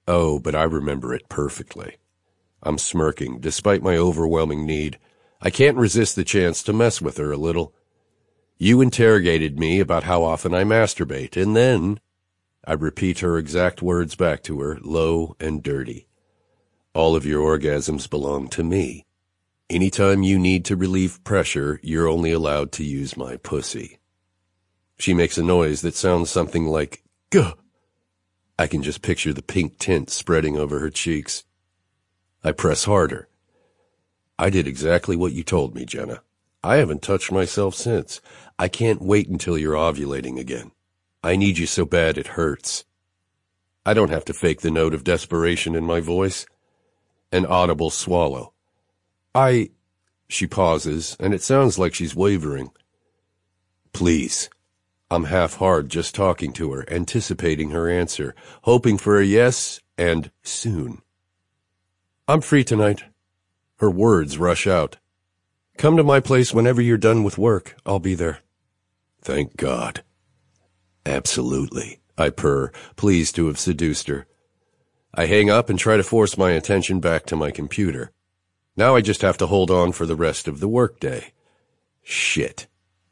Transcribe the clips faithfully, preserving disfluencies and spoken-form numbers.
Oh, but I remember it perfectly. I'm smirking, despite my overwhelming need. I can't resist the chance to mess with her a little. You interrogated me about how often I masturbate, and then I repeat her exact words back to her, low and dirty. All of your orgasms belong to me. Anytime you need to relieve pressure, you're only allowed to use my pussy. She makes a noise that sounds something like, "Guh." I can just picture the pink tint spreading over her cheeks. I press harder. I did exactly what you told me, Jenna. I haven't touched myself since. I can't wait until you're ovulating again. I need you so bad it hurts. I don't have to fake the note of desperation in my voice. An audible swallow. I... She pauses, and it sounds like she's wavering. Please. I'm half-hard just talking to her, anticipating her answer, hoping for a yes and soon. I'm free tonight. Her words rush out. Come to my place whenever you're done with work. I'll be there. Thank God. Absolutely, I purr, pleased to have seduced her. I hang up and try to force my attention back to my computer. Now I just have to hold on for the rest of the workday. Shit.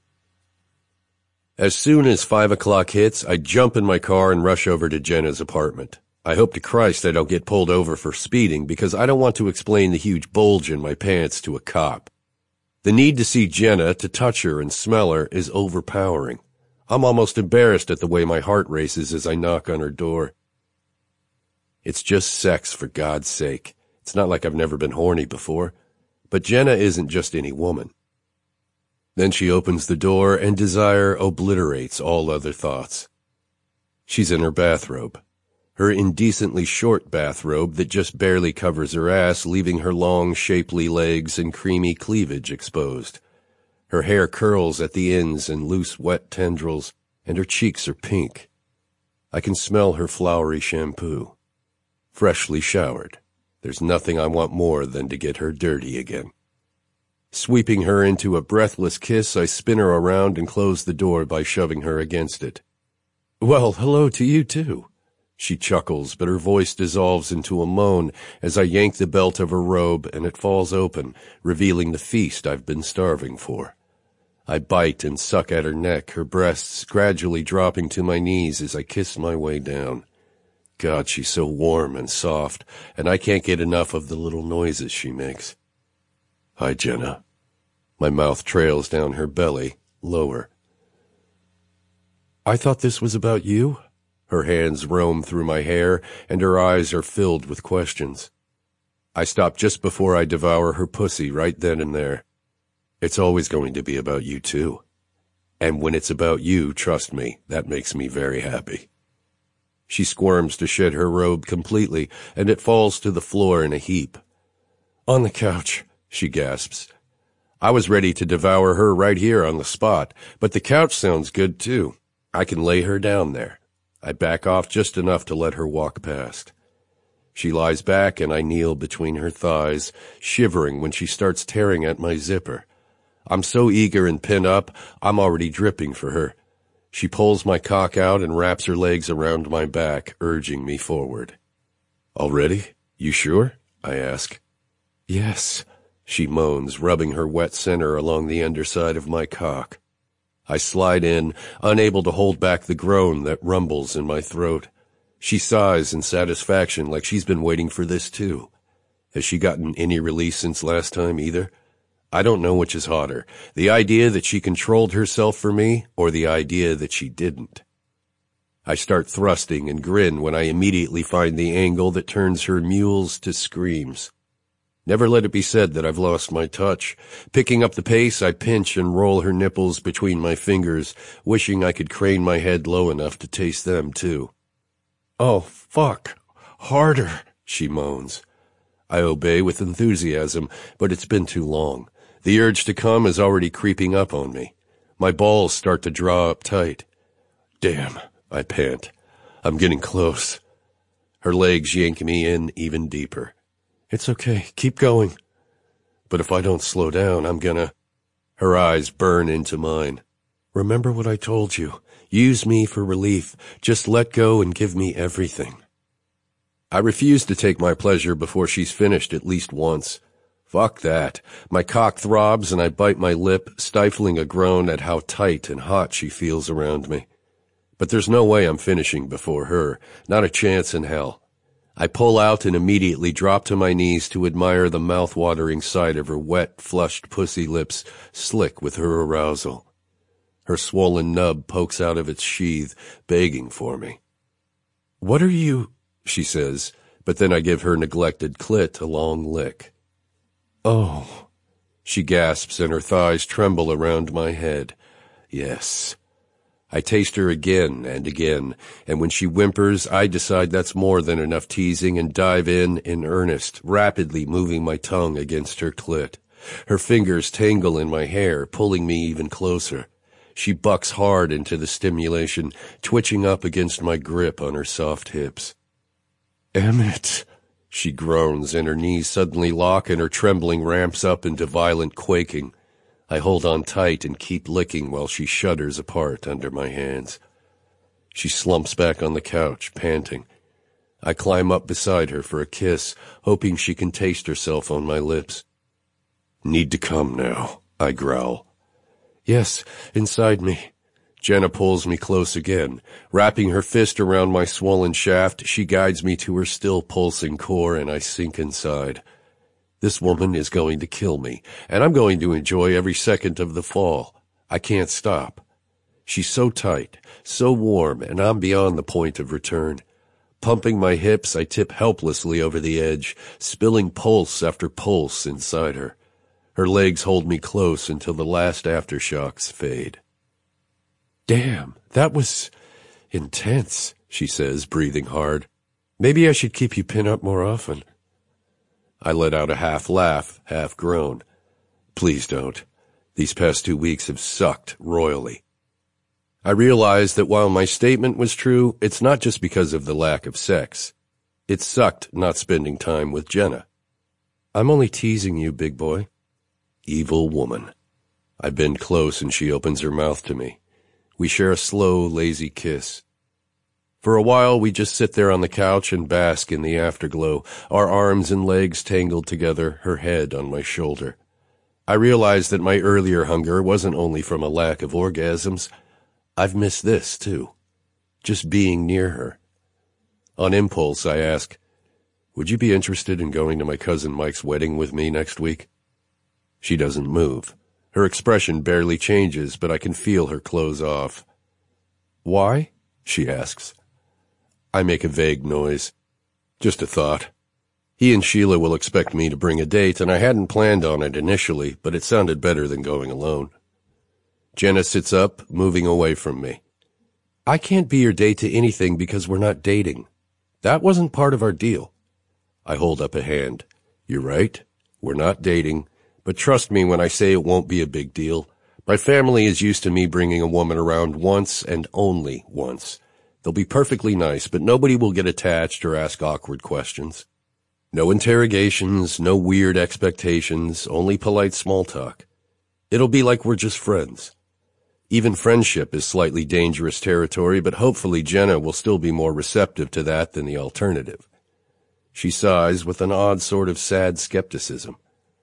As soon as five o'clock hits, I jump in my car and rush over to Jenna's apartment. I hope to Christ I don't get pulled over for speeding because I don't want to explain the huge bulge in my pants to a cop. The need to see Jenna, to touch her and smell her, is overpowering. I'm almost embarrassed at the way my heart races as I knock on her door. It's just sex, for God's sake. It's not like I've never been horny before. But Jenna isn't just any woman. Then she opens the door and desire obliterates all other thoughts. She's in her bathrobe. Her indecently short bathrobe that just barely covers her ass, leaving her long, shapely legs and creamy cleavage exposed. Her hair curls at the ends in loose, wet tendrils, and her cheeks are pink. I can smell her flowery shampoo. Freshly showered. There's nothing I want more than to get her dirty again. Sweeping her into a breathless kiss, I spin her around and close the door by shoving her against it. Well, hello to you, too. She chuckles, but her voice dissolves into a moan as I yank the belt of her robe and it falls open, revealing the feast I've been starving for. I bite and suck at her neck, her breasts gradually dropping to my knees as I kiss my way down. God, she's so warm and soft, and I can't get enough of the little noises she makes. Hi, Jenna. My mouth trails down her belly, lower. I thought this was about you? Her hands roam through my hair, and her eyes are filled with questions. I stop just before I devour her pussy right then and there. It's always going to be about you, too. And when it's about you, trust me, that makes me very happy. She squirms to shed her robe completely, and it falls to the floor in a heap. On the couch, she gasps. I was ready to devour her right here on the spot, but the couch sounds good, too. I can lay her down there. I back off just enough to let her walk past. She lies back, and I kneel between her thighs, shivering when she starts tearing at my zipper. I'm so eager and pinned up, I'm already dripping for her. She pulls my cock out and wraps her legs around my back, urging me forward. All ready? You sure? I ask. Yes, she moans, rubbing her wet center along the underside of my cock. I slide in, unable to hold back the groan that rumbles in my throat. She sighs in satisfaction like she's been waiting for this too. Has she gotten any release since last time either? I don't know which is hotter, the idea that she controlled herself for me or the idea that she didn't. I start thrusting and grin when I immediately find the angle that turns her mewls to screams. Never let it be said that I've lost my touch. Picking up the pace, I pinch and roll her nipples between my fingers, wishing I could crane my head low enough to taste them too. Oh, fuck. Harder, she moans. I obey with enthusiasm, but it's been too long. The urge to come is already creeping up on me. My balls start to draw up tight. Damn, I pant. I'm getting close. Her legs yank me in even deeper. It's okay, keep going. But if I don't slow down, I'm gonna... Her eyes burn into mine. Remember what I told you. Use me for relief. Just let go and give me everything. I refuse to take my pleasure before she's finished at least once. Fuck that. My cock throbs and I bite my lip, stifling a groan at how tight and hot she feels around me. But there's no way I'm finishing before her. Not a chance in hell. I pull out and immediately drop to my knees to admire the mouth-watering sight of her wet, flushed pussy lips, slick with her arousal. Her swollen nub pokes out of its sheath, begging for me. "What are you—" she says, but then I give her neglected clit a long lick. "Oh," she gasps and her thighs tremble around my head. Yes. I taste her again and again, and when she whimpers, I decide that's more than enough teasing and dive in in earnest, rapidly moving my tongue against her clit. Her fingers tangle in my hair, pulling me even closer. She bucks hard into the stimulation, twitching up against my grip on her soft hips. "Emmett," she groans, and her knees suddenly lock and her trembling ramps up into violent quaking. I hold on tight and keep licking while she shudders apart under my hands. She slumps back on the couch, panting. I climb up beside her for a kiss, hoping she can taste herself on my lips. "Need to come now," I growl. "Yes, inside me." Jenna pulls me close again. Wrapping her fist around my swollen shaft, she guides me to her still pulsing core, and I sink inside. This woman is going to kill me, and I'm going to enjoy every second of the fall. I can't stop. She's so tight, so warm, and I'm beyond the point of return. Pumping my hips, I tip helplessly over the edge, spilling pulse after pulse inside her. Her legs hold me close until the last aftershocks fade. "Damn, that was intense," she says, breathing hard. "Maybe I should keep you pinned up more often." I let out a half laugh, half groan. Please don't. These past two weeks have sucked royally. I realize that while my statement was true, it's not just because of the lack of sex. It sucked not spending time with Jenna. "I'm only teasing you, big boy." Evil woman. I bend close and she opens her mouth to me. We share a slow, lazy kiss. For a while, we just sit there on the couch and bask in the afterglow, our arms and legs tangled together, her head on my shoulder. I realize that my earlier hunger wasn't only from a lack of orgasms. I've missed this, too. Just being near her. On impulse, I ask, "Would you be interested in going to my cousin Mike's wedding with me next week?" She doesn't move. Her expression barely changes, but I can feel her close off. "Why?" she asks. I make a vague noise. Just a thought. He and Sheila will expect me to bring a date, and I hadn't planned on it initially, but it sounded better than going alone. Jenna sits up, moving away from me. "I can't be your date to anything because we're not dating. That wasn't part of our deal." I hold up a hand. "You're right. We're not dating, but trust me when I say it won't be a big deal. My family is used to me bringing a woman around once and only once. They'll be perfectly nice, but nobody will get attached or ask awkward questions. No interrogations, no weird expectations, only polite small talk. It'll be like we're just friends. Even friendship is slightly dangerous territory, but hopefully Jenna will still be more receptive to that than the alternative." She sighs with an odd sort of sad skepticism.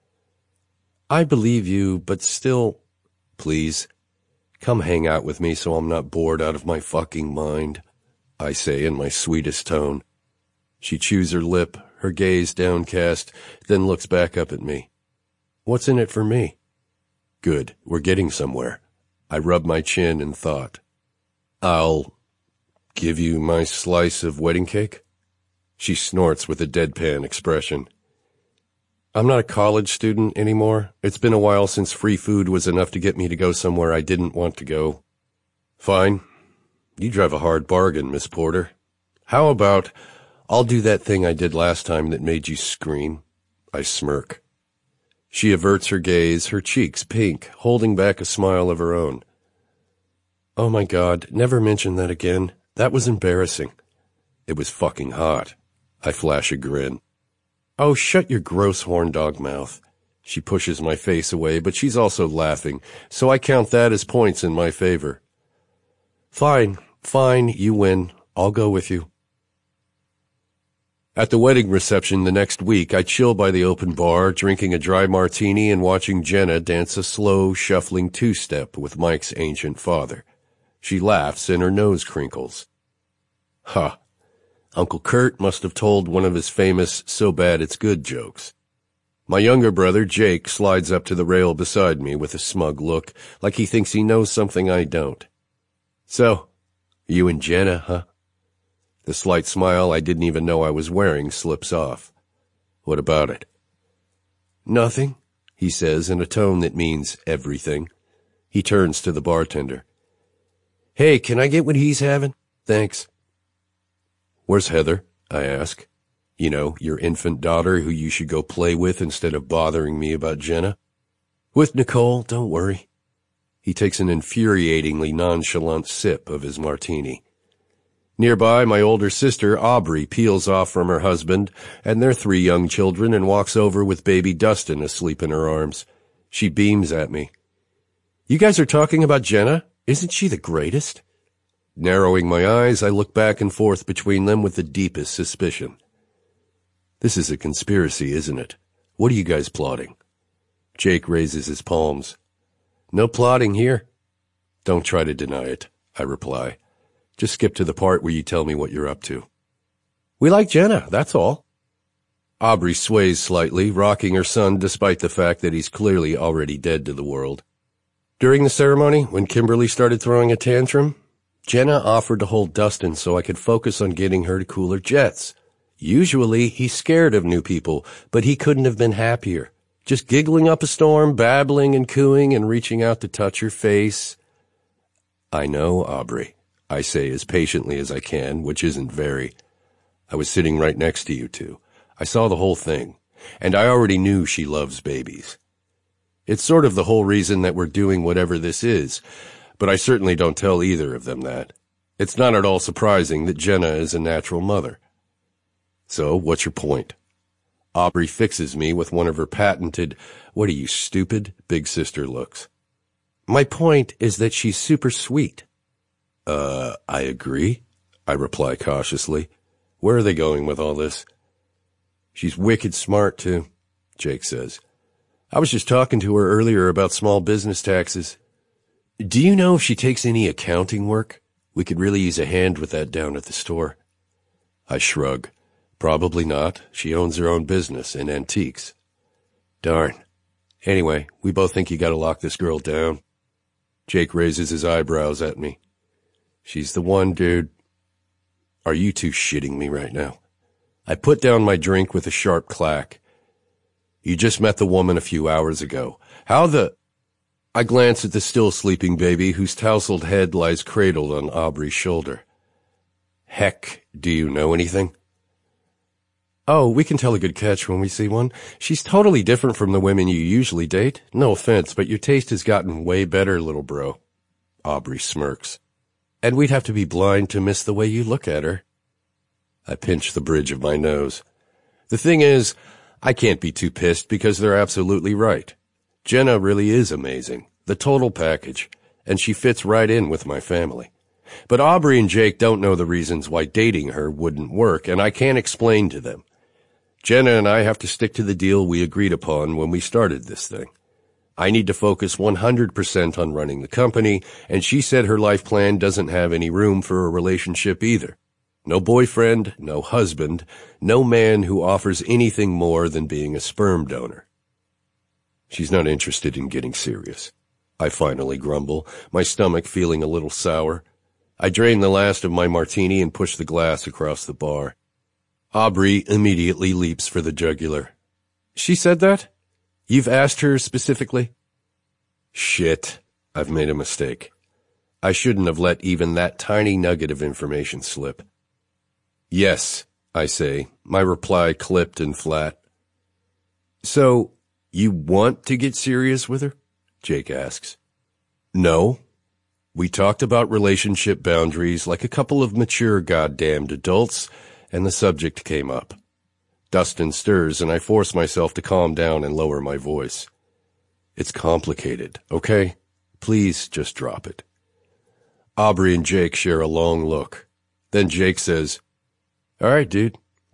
"I believe you, but still—" "Please, come hang out with me so I'm not bored out of my fucking mind," I say in my sweetest tone. She chews her lip, her gaze downcast, then looks back up at me. "What's in it for me?" "Good, we're getting somewhere." I rub my chin in thought. "I'll give you my slice of wedding cake?" She snorts with a deadpan expression. "I'm not a college student anymore. It's been a while since free food was enough to get me to go somewhere I didn't want to go." "Fine. You drive a hard bargain, Miss Porter. How about, I'll do that thing I did last time that made you scream?" I smirk. She averts her gaze, her cheeks pink, holding back a smile of her own. "Oh my God, never mention that again. That was embarrassing." "It was fucking hot." I flash a grin. "Oh, shut your gross horn dog mouth." She pushes my face away, but she's also laughing, so I count that as points in my favor. "Fine, fine, you win. I'll go with you." At the wedding reception the next week, I chill by the open bar, drinking a dry martini and watching Jenna dance a slow, shuffling two-step with Mike's ancient father. She laughs and her nose crinkles. Huh. Uncle Kurt must have told one of his famous so bad it's good jokes. My younger brother, Jake, slides up to the rail beside me with a smug look, like he thinks he knows something I don't. So, you and Jenna, huh? The slight smile I didn't even know I was wearing slips off. What about it? Nothing, he says in a tone that means everything. He turns to the bartender. Hey, can I get what he's having? Thanks. Where's Heather? I ask. You know, your infant daughter who you should go play with instead of bothering me about Jenna? With Nicole, don't worry. He takes an infuriatingly nonchalant sip of his martini. Nearby, my older sister, Aubrey, peels off from her husband and their three young children and walks over with baby Dustin asleep in her arms. She beams at me. You guys are talking about Jenna? Isn't she the greatest? Narrowing my eyes, I look back and forth between them with the deepest suspicion. This is a conspiracy, isn't it? What are you guys plotting? Jake raises his palms. No plotting here. Don't try to deny it, I reply. Just skip to the part where you tell me what you're up to. We like Jenna, that's all. Aubrey sways slightly, rocking her son despite the fact that he's clearly already dead to the world. During the ceremony, when Kimberly started throwing a tantrum, Jenna offered to hold Dustin so I could focus on getting her to cool her jets. Usually, he's scared of new people, but he couldn't have been happier. Just giggling up a storm, babbling and cooing and reaching out to touch her face. I know, Aubrey, I say as patiently as I can, which isn't very. I was sitting right next to you two. I saw the whole thing, and I already knew she loves babies. It's sort of the whole reason that we're doing whatever this is, but I certainly don't tell either of them that. It's not at all surprising that Jenna is a natural mother. So, what's your point? Aubrey fixes me with one of her patented, what are you, stupid, big sister looks. My point is that she's super sweet. Uh, I agree, I reply cautiously. Where are they going with all this? She's wicked smart, too, Jake says. I was just talking to her earlier about small business taxes. Do you know if she takes any accounting work? We could really use a hand with that down at the store. I shrug. Probably not. She owns her own business in antiques. Darn. Anyway, we both think you gotta lock this girl down. Jake raises his eyebrows at me. She's the one, dude. Are you two shitting me right now? I put down my drink with a sharp clack. You just met the woman a few hours ago. How the... I glance at the still sleeping baby whose tousled head lies cradled on Aubrey's shoulder. Heck, do you know anything? Oh, we can tell a good catch when we see one. She's totally different from the women you usually date. No offense, but your taste has gotten way better, little bro. Aubrey smirks. And we'd have to be blind to miss the way you look at her. I pinch the bridge of my nose. The thing is, I can't be too pissed because they're absolutely right. Jenna really is amazing, the total package, and she fits right in with my family. But Aubrey and Jake don't know the reasons why dating her wouldn't work, and I can't explain to them. Jenna and I have to stick to the deal we agreed upon when we started this thing. I need to focus one hundred percent on running the company, and she said her life plan doesn't have any room for a relationship either. No boyfriend, no husband, no man who offers anything more than being a sperm donor. She's not interested in getting serious. I finally grumble, my stomach feeling a little sour. I drain the last of my martini and push the glass across the bar. Aubrey immediately leaps for the jugular. She said that? You've asked her specifically? Shit, I've made a mistake. I shouldn't have let even that tiny nugget of information slip. Yes, I say, my reply clipped and flat. So, you want to get serious with her? Jake asks. No. We talked about relationship boundaries like a couple of mature goddamned adults, and the subject came up. Dustin stirs, and I force myself to calm down and lower my voice. It's complicated, okay? Please just drop it. Aubrey and Jake share a long look. Then Jake says, All right, dude,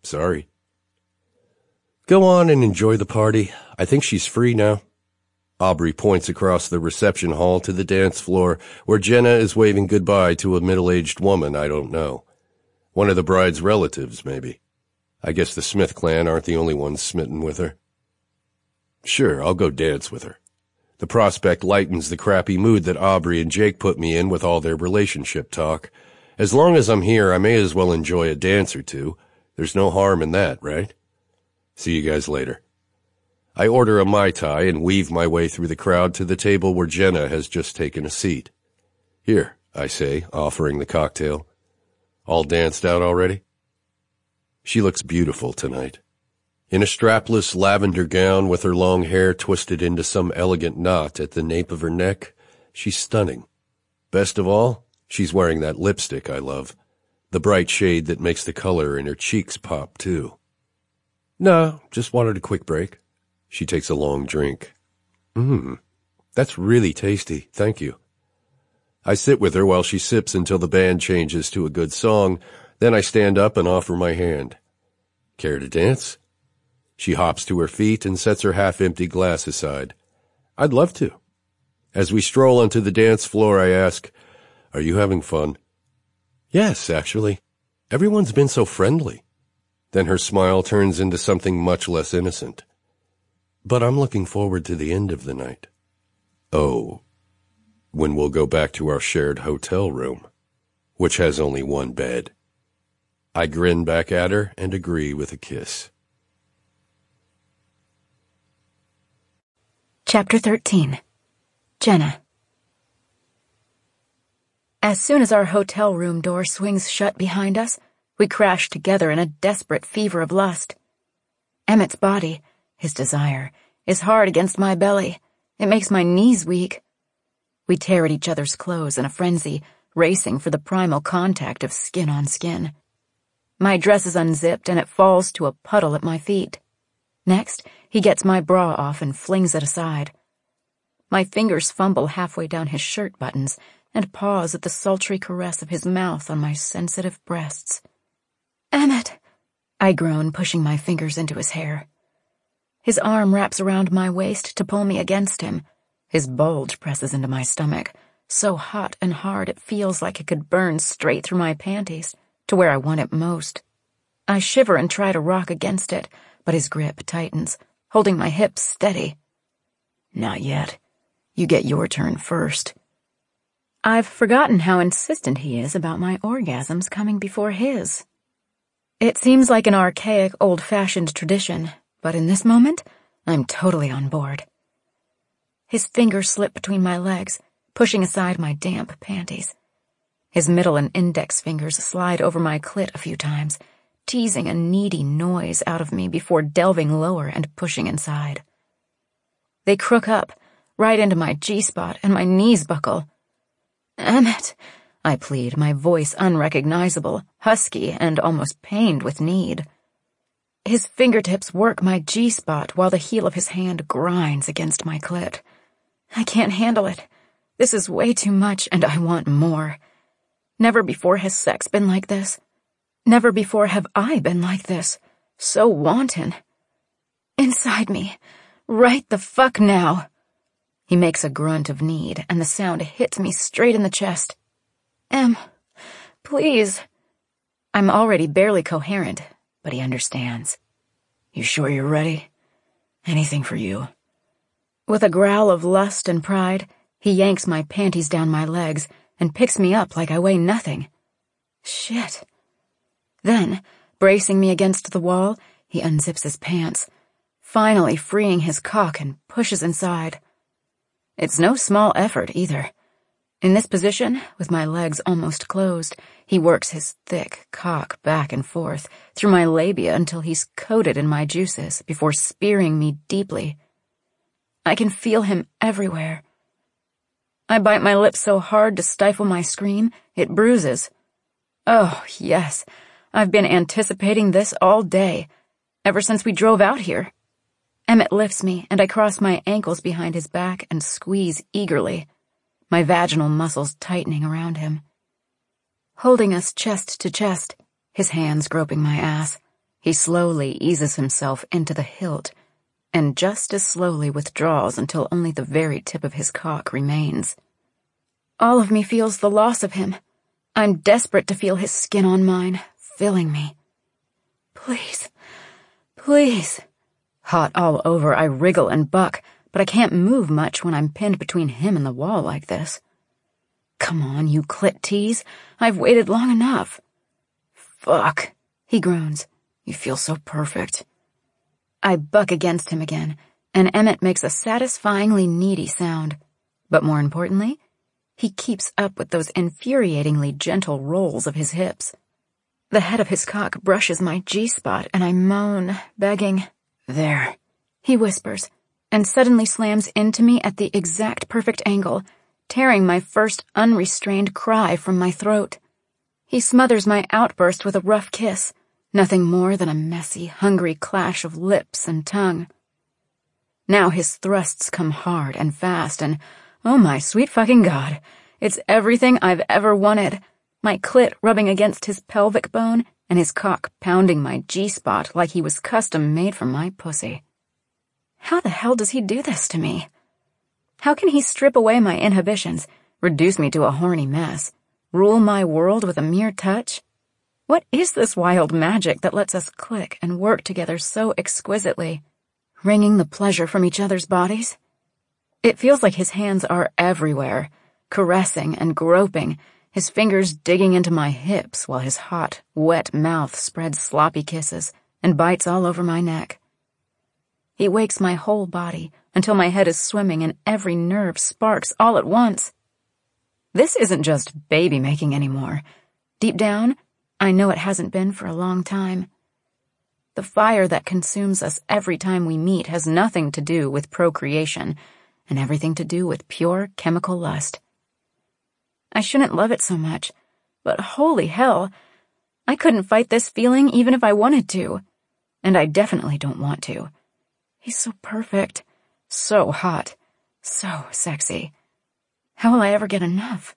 Sorry. Go on and enjoy the party. I think she's free now. Aubrey points across the reception hall to the dance floor, where Jenna is waving goodbye to a middle-aged woman I don't know. One of the bride's relatives, maybe. I guess the Smith clan aren't the only ones smitten with her. Sure, I'll go dance with her. The prospect lightens the crappy mood that Aubrey and Jake put me in with all their relationship talk. As long as I'm here, I may as well enjoy a dance or two. There's no harm in that, right? See you guys later. I order a Mai Tai and weave my way through the crowd to the table where Jenna has just taken a seat. Here, I say, offering the cocktail. All danced out already? She looks beautiful tonight. In a strapless lavender gown with her long hair twisted into some elegant knot at the nape of her neck, she's stunning. Best of all, she's wearing that lipstick I love, the bright shade that makes the color in her cheeks pop, too. No, just wanted a quick break. She takes a long drink. Mmm, that's really tasty, thank you. I sit with her while she sips until the band changes to a good song, then I stand up and offer my hand. Care to dance? She hops to her feet and sets her half-empty glass aside. I'd love to. As we stroll onto the dance floor, I ask, are you having fun? Yes, actually. Everyone's been so friendly. Then her smile turns into something much less innocent. But I'm looking forward to the end of the night. Oh, when we'll go back to our shared hotel room, which has only one bed. I grin back at her and agree with a kiss. Chapter thirteen. Jenna. As soon as our hotel room door swings shut behind us, we crash together in a desperate fever of lust. Emmett's body, his desire, is hard against my belly. It makes my knees weak. We tear at each other's clothes in a frenzy, racing for the primal contact of skin on skin. My dress is unzipped and it falls to a puddle at my feet. Next, he gets my bra off and flings it aside. My fingers fumble halfway down his shirt buttons and pause at the sultry caress of his mouth on my sensitive breasts. Emmett, I groan, pushing my fingers into his hair. His arm wraps around my waist to pull me against him. His bulge presses into my stomach, so hot and hard it feels like it could burn straight through my panties, to where I want it most. I shiver and try to rock against it, but his grip tightens, holding my hips steady. Not yet. You get your turn first. I've forgotten how insistent he is about my orgasms coming before his. It seems like an archaic, old-fashioned tradition, but in this moment, I'm totally on board. His fingers slip between my legs, pushing aside my damp panties. His middle and index fingers slide over my clit a few times, teasing a needy noise out of me before delving lower and pushing inside. They crook up, right into my G-spot, and my knees buckle. Emmett, I plead, my voice unrecognizable, husky, and almost pained with need. His fingertips work my G-spot while the heel of his hand grinds against my clit. I can't handle it. This is way too much, and I want more. Never before has sex been like this. Never before have I been like this. So wanton. Inside me. Right the fuck now. He makes a grunt of need, and the sound hits me straight in the chest. Em, please. I'm already barely coherent, but he understands. You sure you're ready? Anything for you. With a growl of lust and pride, he yanks my panties down my legs and picks me up like I weigh nothing. Shit. Then, bracing me against the wall, he unzips his pants, finally freeing his cock and pushes inside. It's no small effort, either. In this position, with my legs almost closed, he works his thick cock back and forth through my labia until he's coated in my juices before spearing me deeply. I can feel him everywhere. I bite my lips so hard to stifle my scream, it bruises. Oh, yes, I've been anticipating this all day, ever since we drove out here. Emmett lifts me, and I cross my ankles behind his back and squeeze eagerly, my vaginal muscles tightening around him. Holding us chest to chest, his hands groping my ass, He slowly eases himself into the hilt, and just as slowly withdraws until only the very tip of his cock remains. All of me feels the loss of him. I'm desperate to feel his skin on mine, filling me. Please, please. Hot all over, I wriggle and buck, but I can't move much when I'm pinned between him and the wall like this. Come on, you clit tease. I've waited long enough. Fuck, he groans. You feel so perfect. I buck against him again, and Emmett makes a satisfyingly needy sound. But more importantly, he keeps up with those infuriatingly gentle rolls of his hips. The head of his cock brushes my G-spot, and I moan, begging. There, he whispers, and suddenly slams into me at the exact perfect angle, tearing my first unrestrained cry from my throat. He smothers my outburst with a rough kiss, nothing more than a messy, hungry clash of lips and tongue. Now his thrusts come hard and fast, and, oh my sweet fucking God, it's everything I've ever wanted. My clit rubbing against his pelvic bone, and his cock pounding my G-spot like he was custom-made for my pussy. How the hell does he do this to me? How can he strip away my inhibitions, reduce me to a horny mess, rule my world with a mere touch? What is this wild magic that lets us click and work together so exquisitely, wringing the pleasure from each other's bodies? It feels like his hands are everywhere, caressing and groping, his fingers digging into my hips while his hot, wet mouth spreads sloppy kisses and bites all over my neck. He wakes my whole body until my head is swimming and every nerve sparks all at once. This isn't just baby-making anymore. Deep down, I know it hasn't been for a long time. The fire that consumes us every time we meet has nothing to do with procreation and everything to do with pure chemical lust. I shouldn't love it so much, but holy hell, I couldn't fight this feeling even if I wanted to, and I definitely don't want to. He's so perfect, so hot, so sexy. How will I ever get enough?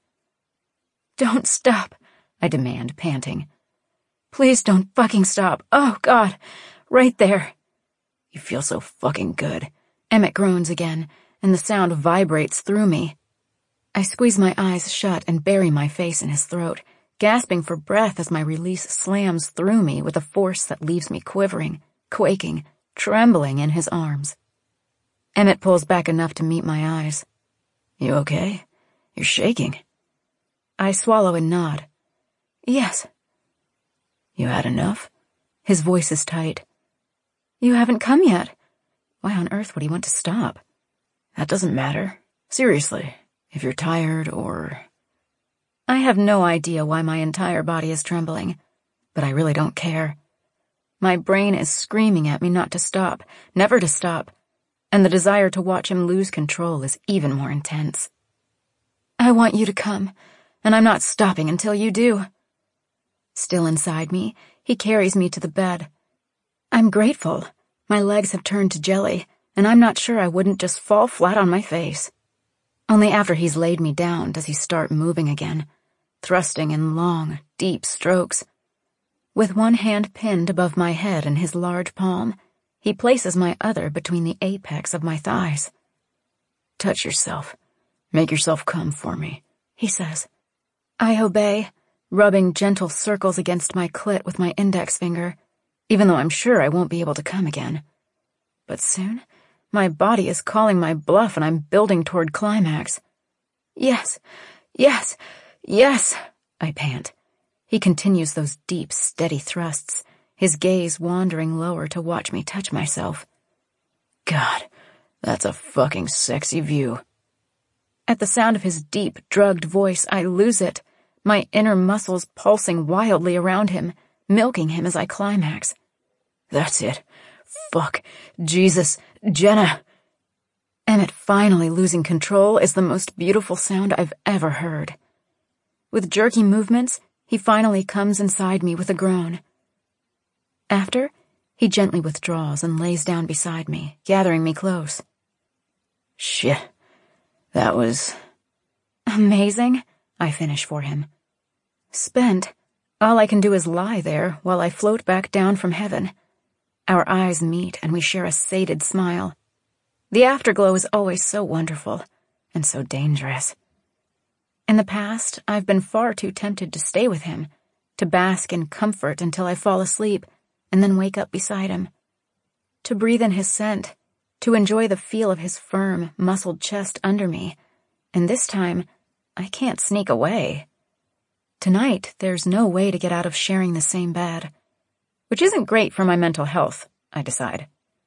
Don't stop, I demand, panting. Please don't fucking stop. Oh, God, right there. You feel so fucking good. Emmett groans again, and the sound vibrates through me. I squeeze my eyes shut and bury my face in his throat, gasping for breath as my release slams through me with a force that leaves me quivering, quaking, trembling in his arms. Emmett pulls back enough to meet my eyes. You okay? You're shaking. I swallow and nod. Yes. You had enough? His voice is tight. You haven't come yet. Why on earth would he want to stop? That doesn't matter. Seriously, if you're tired or... I have no idea why my entire body is trembling, but I really don't care. My brain is screaming at me not to stop, never to stop, and the desire to watch him lose control is even more intense. I want you to come, and I'm not stopping until you do. Still inside me, he carries me to the bed. I'm grateful. My legs have turned to jelly, and I'm not sure I wouldn't just fall flat on my face. Only after he's laid me down does he start moving again, thrusting in long, deep strokes. With one hand pinned above my head in his large palm, he places my other between the apex of my thighs. Touch yourself. Make yourself come for me, he says. I obey, rubbing gentle circles against my clit with my index finger, even though I'm sure I won't be able to come again. But soon, my body is calling my bluff and I'm building toward climax. Yes, yes, yes, I pant. He continues those deep, steady thrusts, his gaze wandering lower to watch me touch myself. God, that's a fucking sexy view. At the sound of his deep, drugged voice, I lose it, my inner muscles pulsing wildly around him, milking him as I climax. That's it. Fuck. Jesus. Jenna. Emmett finally losing control is the most beautiful sound I've ever heard. With jerky movements, he finally comes inside me with a groan. After, he gently withdraws and lays down beside me, gathering me close. Shit. That was... amazing, I finish for him. Spent, All I can do is lie there while I float back down from heaven. Our eyes meet and we share a sated smile. The afterglow is always so wonderful and so dangerous. In the past, I've been far too tempted to stay with him, to bask in comfort until I fall asleep and then wake up beside him, to breathe in his scent, to enjoy the feel of his firm, muscled chest under me. And this time, I can't sneak away. Tonight, there's no way to get out of sharing the same bed, which isn't great for my mental health, I decide.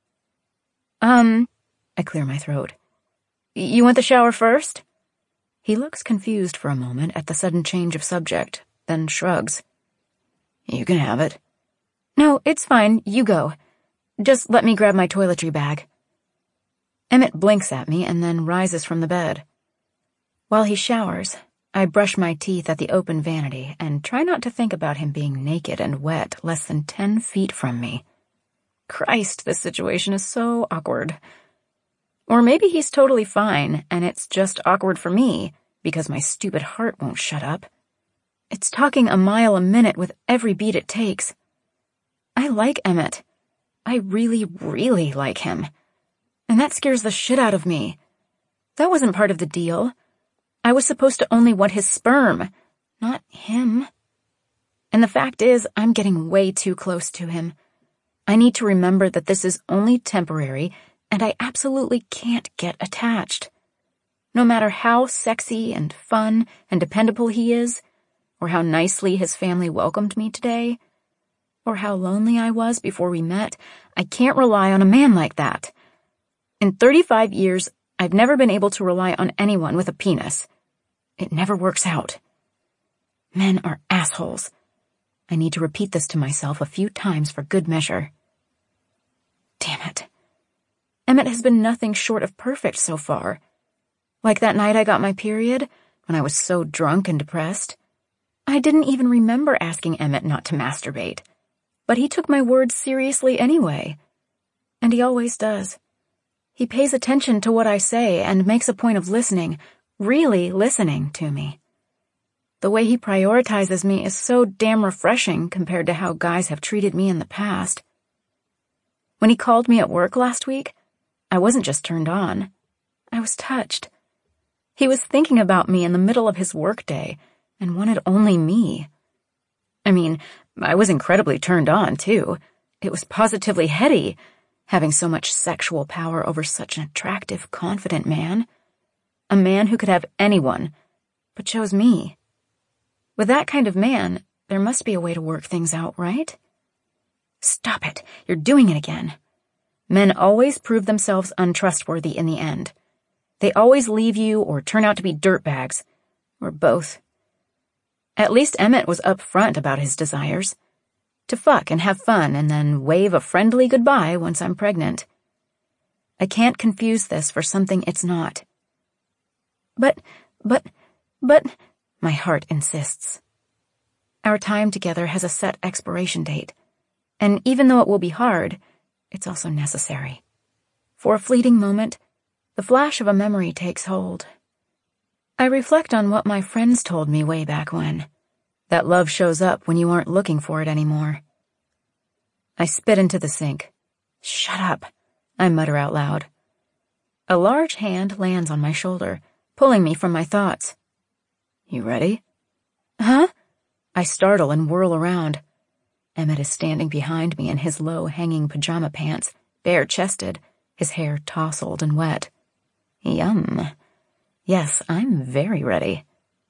Um, I clear my throat. You want the shower first? He looks confused for a moment at the sudden change of subject, then shrugs. You can have it. No, it's fine, you go. Just let me grab my toiletry bag. Emmett blinks at me and then rises from the bed. While he showers, I brush my teeth at the open vanity and try not to think about him being naked and wet less than ten feet from me. Christ, this situation is so awkward. Or maybe he's totally fine and it's just awkward for me because my stupid heart won't shut up. It's talking a mile a minute with every beat it takes. I like Emmett. I really, really like him. And that scares the shit out of me. That wasn't part of the deal. I was supposed to only want his sperm, not him. And the fact is, I'm getting way too close to him. I need to remember that this is only temporary, and I absolutely can't get attached. No matter how sexy and fun and dependable he is, or how nicely his family welcomed me today, or how lonely I was before we met, I can't rely on a man like that. In thirty-five years, I've never been able to rely on anyone with a penis. It never works out. Men are assholes. I need to repeat this to myself a few times for good measure. Damn it. Emmett has been nothing short of perfect so far. Like that night I got my period, when I was so drunk and depressed. I didn't even remember asking Emmett not to masturbate, but he took my words seriously anyway. And he always does. He pays attention to what I say and makes a point of listening, really listening to me. The way he prioritizes me is so damn refreshing compared to how guys have treated me in the past. When he called me at work last week, I wasn't just turned on. I was touched. He was thinking about me in the middle of his workday and wanted only me. I mean, I was incredibly turned on, too. It was positively heady, having so much sexual power over such an attractive, confident man. A man who could have anyone, but chose me. With that kind of man, there must be a way to work things out, right? Stop it. You're doing it again. Men always prove themselves untrustworthy in the end. They always leave you or turn out to be dirtbags, or both. At least Emmett was upfront about his desires. To fuck and have fun and then wave a friendly goodbye once I'm pregnant. I can't confuse this for something it's not. But, but, but, my heart insists. Our time together has a set expiration date, and even though it will be hard, it's also necessary. For a fleeting moment, the flash of a memory takes hold. I reflect on what my friends told me way back when, that love shows up when you aren't looking for it anymore. I spit into the sink. Shut up, I mutter out loud. A large hand lands on my shoulder, pulling me from my thoughts. You ready? Huh? I startle and whirl around. Emmett is standing behind me in his low-hanging pajama pants, bare-chested, his hair tousled and wet. Yum. Yes, I'm very ready.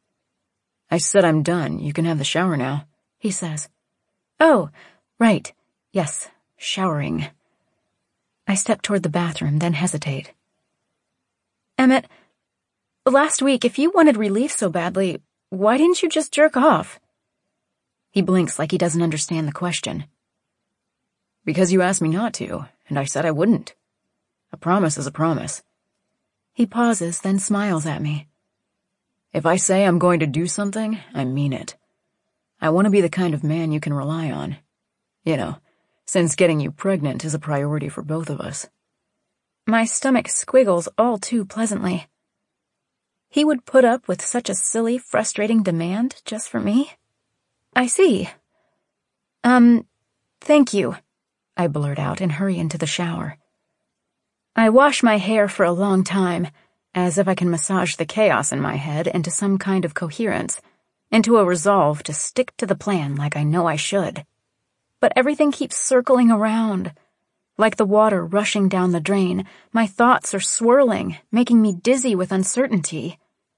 I said I'm done. You can have the shower now, he says. Oh, right. Yes, showering. I step toward the bathroom, then hesitate. Emmett, last week, if you wanted relief so badly, why didn't you just jerk off? He blinks like he doesn't understand the question. Because you asked me not to, and I said I wouldn't. A promise is a promise. He pauses, then smiles at me. If I say I'm going to do something, I mean it. I want to be the kind of man you can rely on. You know, since getting you pregnant is a priority for both of us. My stomach squiggles all too pleasantly. He would put up with such a silly, frustrating demand just for me? I see. Um, thank you, I blurt out and hurry into the shower. I wash my hair for a long time, as if I can massage the chaos in my head into some kind of coherence, into a resolve to stick to the plan like I know I should. But everything keeps circling around. Like the water rushing down the drain, my thoughts are swirling, making me dizzy with uncertainty.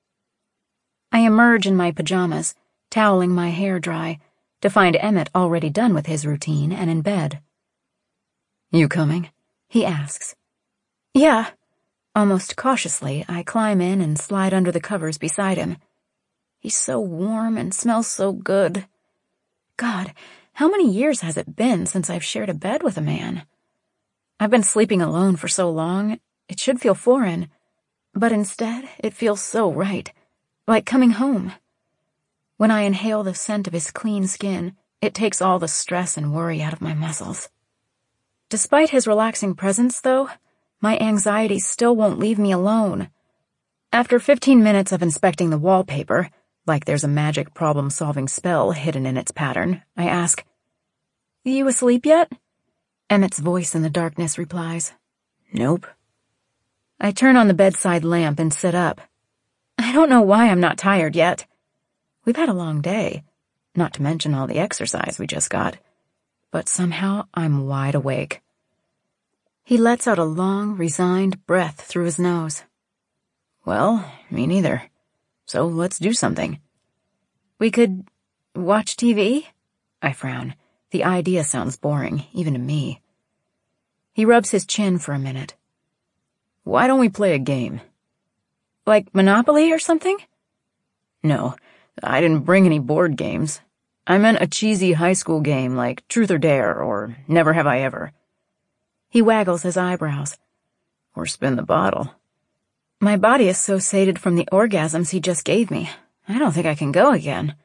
I emerge in my pajamas, toweling my hair dry, to find Emmett already done with his routine and in bed. You coming? He asks. Yeah. Almost cautiously, I climb in and slide under the covers beside him. He's so warm and smells so good. God, how many years has it been since I've shared a bed with a man? I've been sleeping alone for so long, it should feel foreign, but instead it feels so right, like coming home. When I inhale the scent of his clean skin, it takes all the stress and worry out of my muscles. Despite his relaxing presence, though, my anxiety still won't leave me alone. After fifteen minutes of inspecting the wallpaper, like there's a magic problem-solving spell hidden in its pattern, I ask, "You asleep yet?" Emmett's voice in the darkness replies, "Nope." I turn on the bedside lamp and sit up. I don't know why I'm not tired yet. We've had a long day, not to mention all the exercise we just got, but somehow I'm wide awake. He lets out a long, resigned breath through his nose. Well, me neither. So let's do something. We could watch T V? I frown. The idea sounds boring, even to me. He rubs his chin for a minute. Why don't we play a game? Like Monopoly or something? No, I didn't bring any board games. I meant a cheesy high school game like Truth or Dare or Never Have I Ever. He waggles his eyebrows. Or Spin the Bottle. My body is so sated from the orgasms he just gave me. I don't think I can go again.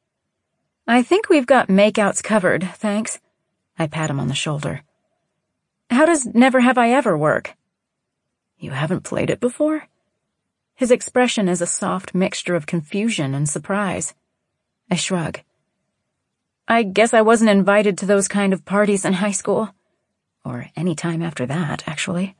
I think we've got makeouts covered, thanks. I pat him on the shoulder. How does Never Have I Ever work? You haven't played it before? His expression is a soft mixture of confusion and surprise. I shrug. I guess I wasn't invited to those kind of parties in high school. Or any time after that, actually.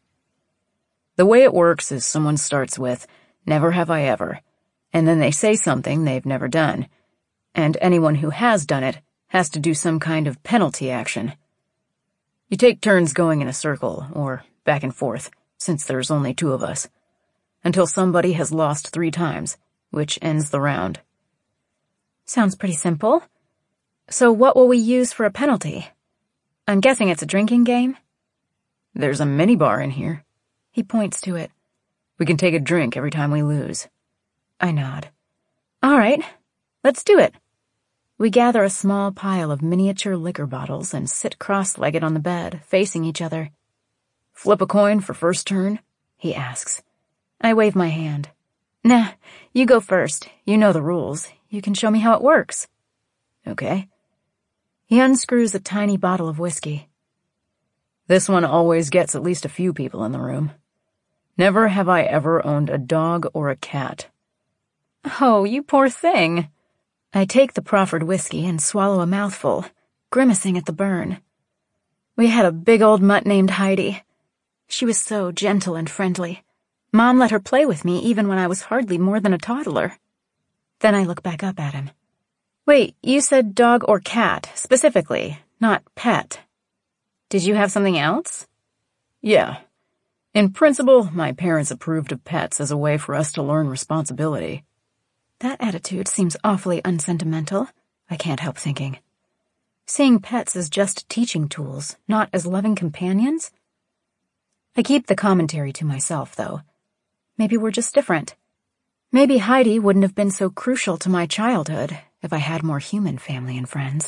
The way it works is someone starts with, "Never have I ever," and then they say something they've never done, and anyone who has done it has to do some kind of penalty action. You take turns going in a circle, or back and forth, since there's only two of us, until somebody has lost three times, which ends the round. Sounds pretty simple. So what will we use for a penalty? I'm guessing it's a drinking game? There's a minibar in here. He points to it. We can take a drink every time we lose. I nod. All right, let's do it. We gather a small pile of miniature liquor bottles and sit cross-legged on the bed, facing each other. Flip a coin for first turn? He asks. I wave my hand. Nah, you go first. You know the rules. You can show me how it works. Okay. He unscrews a tiny bottle of whiskey. This one always gets at least a few people in the room. Never have I ever owned a dog or a cat. Oh, you poor thing. I take the proffered whiskey and swallow a mouthful, grimacing at the burn. We had a big old mutt named Heidi. She was so gentle and friendly. Mom let her play with me even when I was hardly more than a toddler. Then I look back up at him. Wait, you said dog or cat, specifically, not pet. Did you have something else? Yeah. In principle, my parents approved of pets as a way for us to learn responsibility. That attitude seems awfully unsentimental, I can't help thinking. Seeing pets as just teaching tools, not as loving companions? I keep the commentary to myself, though. Maybe we're just different. Maybe Heidi wouldn't have been so crucial to my childhood if I had more human family and friends.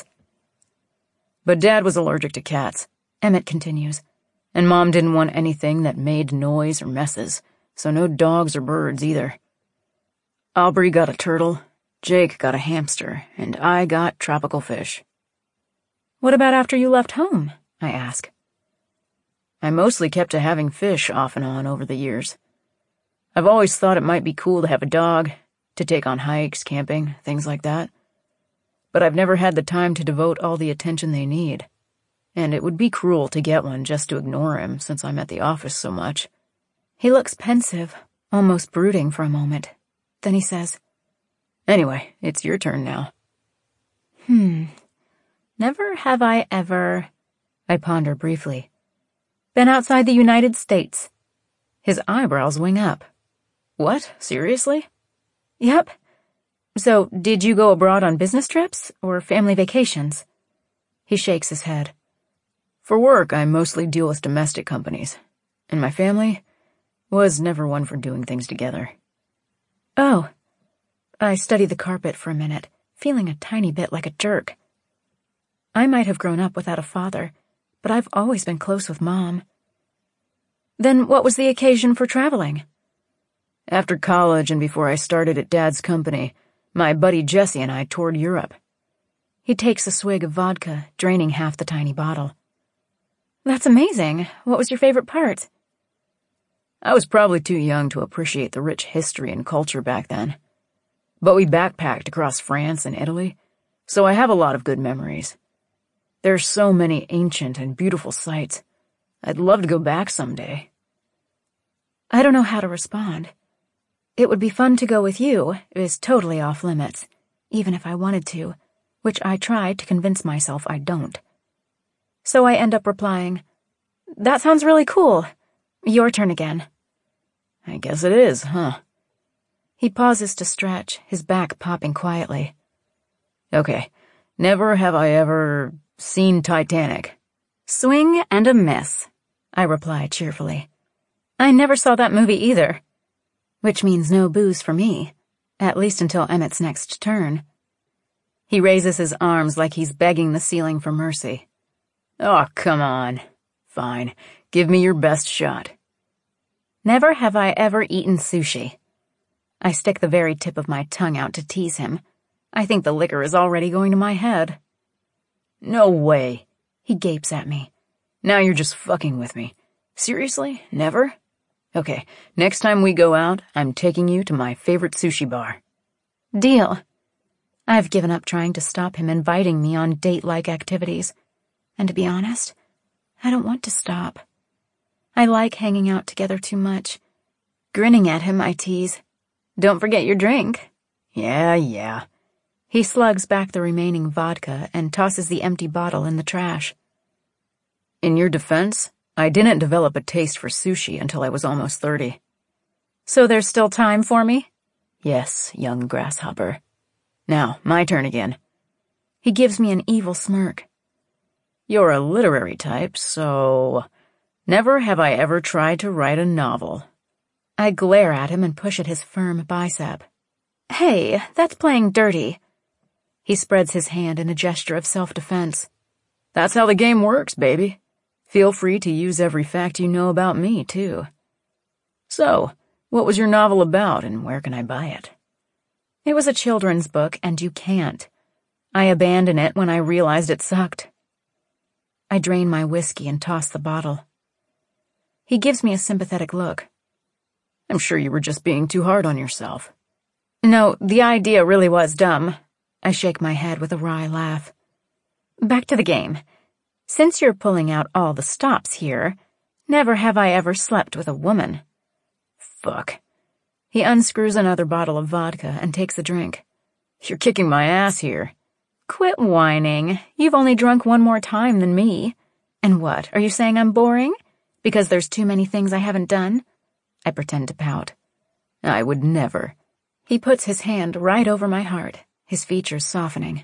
But Dad was allergic to cats, Emmett continues, and Mom didn't want anything that made noise or messes, so no dogs or birds either. Aubrey got a turtle, Jake got a hamster, and I got tropical fish. What about after you left home? I ask. I mostly kept to having fish off and on over the years. I've always thought it might be cool to have a dog, to take on hikes, camping, things like that. but I've never had the time to devote all the attention they need. And it would be cruel to get one just to ignore him since I'm at the office so much. He looks pensive, almost brooding for a moment. Then he says, Anyway, it's your turn now. Hmm. Never have I ever, I ponder briefly, been outside the United States. His eyebrows wing up. What? Seriously? Yep. So, did you go abroad on business trips or family vacations? He shakes his head. For work, I mostly deal with domestic companies, and my family was never one for doing things together. Oh. I studied the carpet for a minute, feeling a tiny bit like a jerk. I might have grown up without a father, but I've always been close with Mom. Then what was the occasion for traveling? After college and before I started at Dad's company, my buddy Jesse and I toured Europe. He takes a swig of vodka, draining half the tiny bottle. That's amazing. What was your favorite part? I was probably too young to appreciate the rich history and culture back then. But we backpacked across France and Italy, so I have a lot of good memories. There's so many ancient and beautiful sights. I'd love to go back someday. I don't know how to respond. It would be fun to go with you is totally off limits, even if I wanted to, which I try to convince myself I don't. So I end up replying, That sounds really cool. Your turn again. I guess it is, huh? He pauses to stretch, his back popping quietly. Okay, never have I ever seen Titanic. Swing and a miss, I reply cheerfully. I never saw that movie either. Which means no booze for me, at least until Emmett's next turn. He raises his arms like he's begging the ceiling for mercy. Oh, come on. Fine, give me your best shot. Never have I ever eaten sushi. I stick the very tip of my tongue out to tease him. I think the liquor is already going to my head. No way, he gapes at me. Now you're just fucking with me. Seriously? Never? Okay, next time we go out, I'm taking you to my favorite sushi bar. Deal. I've given up trying to stop him inviting me on date-like activities. And to be honest, I don't want to stop. I like hanging out together too much. Grinning at him, I tease, Don't forget your drink. Yeah, yeah. He slugs back the remaining vodka and tosses the empty bottle in the trash. In your defense, I didn't develop a taste for sushi until I was almost thirty. So there's still time for me? Yes, young grasshopper. Now, my turn again. He gives me an evil smirk. You're a literary type, so... Never have I ever tried to write a novel. I glare at him and push at his firm bicep. Hey, that's playing dirty. He spreads his hand in a gesture of self-defense. That's how the game works, baby. Feel free to use every fact you know about me, too. So, what was your novel about, and where can I buy it? It was a children's book, and you can't. I abandoned it when I realized it sucked. I drain my whiskey and toss the bottle. He gives me a sympathetic look. I'm sure you were just being too hard on yourself. No, the idea really was dumb. I shake my head with a wry laugh. Back to the game. Since you're pulling out all the stops here, never have I ever slept with a woman. Fuck. He unscrews another bottle of vodka and takes a drink. You're kicking my ass here. Quit whining. You've only drunk one more time than me. And what, are you saying I'm boring? Because there's too many things I haven't done? I pretend to pout. I would never. He puts his hand right over my heart, his features softening.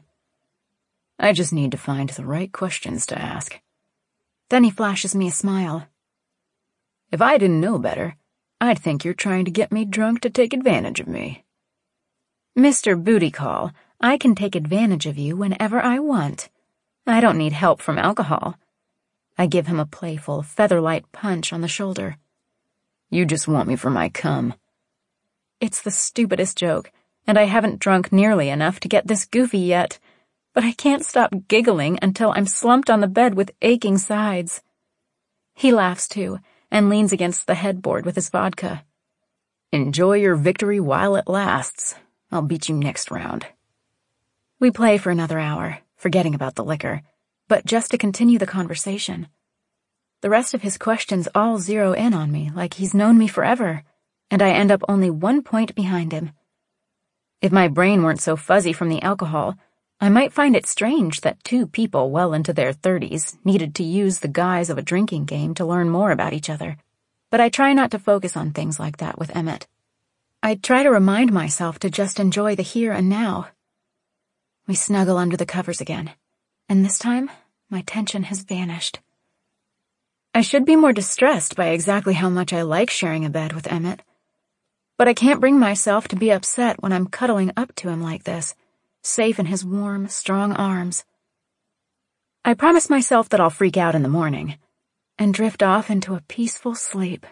I just need to find the right questions to ask. Then he flashes me a smile. If I didn't know better, I'd think you're trying to get me drunk to take advantage of me. Mister Booty Call, I can take advantage of you whenever I want. I don't need help from alcohol. I give him a playful, feather-light punch on the shoulder. You just want me for my cum. It's the stupidest joke, and I haven't drunk nearly enough to get this goofy yet, but I can't stop giggling until I'm slumped on the bed with aching sides. He laughs too, and leans against the headboard with his vodka. Enjoy your victory while it lasts. I'll beat you next round. We play for another hour, forgetting about the liquor, but just to continue the conversation. The rest of his questions all zero in on me like he's known me forever, and I end up only one point behind him. If my brain weren't so fuzzy from the alcohol, I might find it strange that two people well into their thirties needed to use the guise of a drinking game to learn more about each other, but I try not to focus on things like that with Emmett. I try to remind myself to just enjoy the here and now. We snuggle under the covers again, and this time, my tension has vanished. I should be more distressed by exactly how much I like sharing a bed with Emmett, but I can't bring myself to be upset when I'm cuddling up to him like this, safe in his warm, strong arms. I promise myself that I'll freak out in the morning and drift off into a peaceful sleep.